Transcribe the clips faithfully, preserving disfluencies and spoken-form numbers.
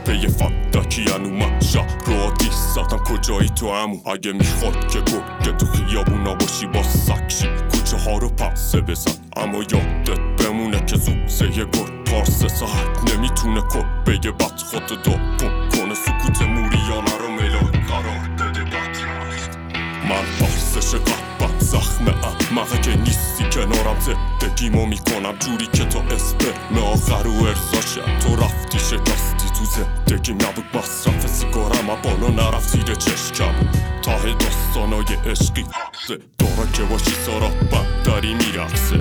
پی فندکیان اومد شهر رو آتیش زدم کجایی تو عمو اگه میخواد که گرگه تو خیابونا باشی با سکشی کوچه ها رو پرسه بزن اما یادت بمونه که زوزه یه گرگ پارسه ساعت نمیتونه کن بگه بد خودتو داپون کنه سکوت موریانه رو ملال قرار بده بدرخت من پارسش قلبم زخم احمقه که نیستی کنارم زندگیمو میکنم جوری که تو اسپرم آخر و ارزاشم تو رفتی شکستی تو زندگیم نبود مصرف سیگارم بالا نرفت زیر چشکم ته داستانای عشقی حقه داره که باشی سارا بدتری میرقصه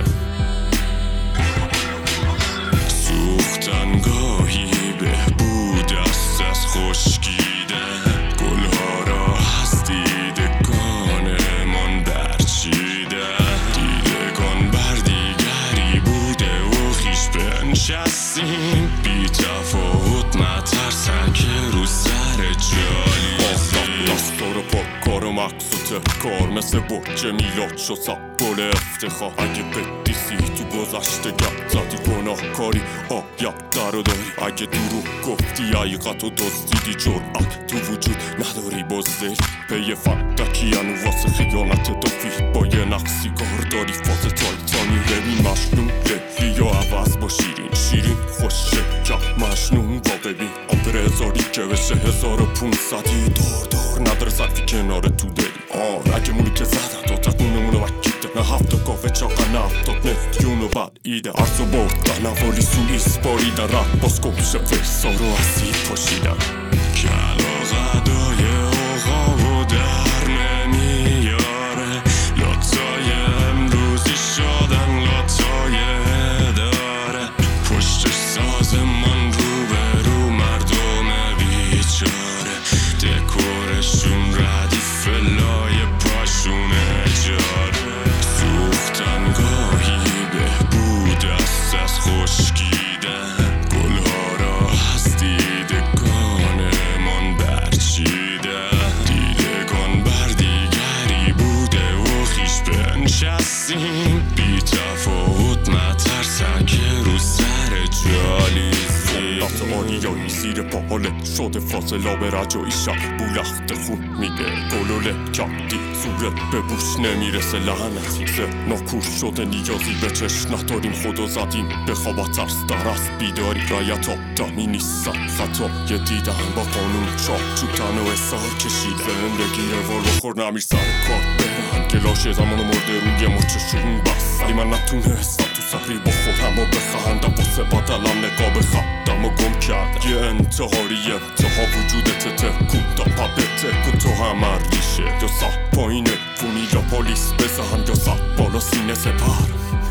سوختن گاهی بهبود است از خشکیدن گلها را از دیدگانمان برچیدن دیدگان بر دیگری بوده و خیش بنشستیم بی تفاوت مترسن که رو سر جالیزیم دستار پا کار مقصوده کار مثل برج میلاد شد سبال افتخار اگه بدیسی تو گذشته گرد زدی گناه کاری آید در داری اگه دروغ گفتی حقیقت و دزدیدی جرأت تو وجود نداری بزدل پی فندکیان واسه خیانت دافی با یه نقصی کار داری فاز تایتانی ببین مشنون لیلی یا عوض با شیرین شیرین خوش شکر مشنون با ببین آبر هزاری که بشه هزار و پونصدی دار دار نداره صرفی کنار تو دلی آر اگه مونی که زدن تا تقونمونو وکیده نه هفته کافه چاقا نه هفتاد نفیونو بعد ایده عرض و بردن نوالی سوئیس باریدن رد باز کمشه فیسا رو اسید پاشیدن کلاغدای اوغا و در نمیاره لاتای امروزی شدن لاتای داره پشتش سازمان رو به رو مردم بیچاره دکورشون ردیف لای پاشون اجاره سوختن گاهی بهبود است از خشکیدن گلها را از دیدگانمان برچیدن دیدگان بر دیگری بوده و خیش بنشستیم بی تفاوت مترسن که رو سر جالیزیم نفت آریایی زیر پاهاله شده فاصله به رجایی شب بولخت خون میده گلوله کردی صورت به بوش نمیرسه لعنتی ناکور شده نیازی به چشم نداریم خدا زدیم به خواب ترس در از بیداری رایت آدمی نیستن خطا یه دیدن با قانون چاپ چوبتن و اصار کشید زندگی روال بخور نمیر سر کار برن گلاش زمان مرده روی مچشون بس ولی من نتونستم تو سخری بخورم و بخندم واسه بدلم نقاب خدم و گم کرد یه انتحاری انتها وجودت تکوندم پبه تکون تو همه ریشه یا سه پایینه فونی یا پالیس بزن یا سه بالا سینه سپر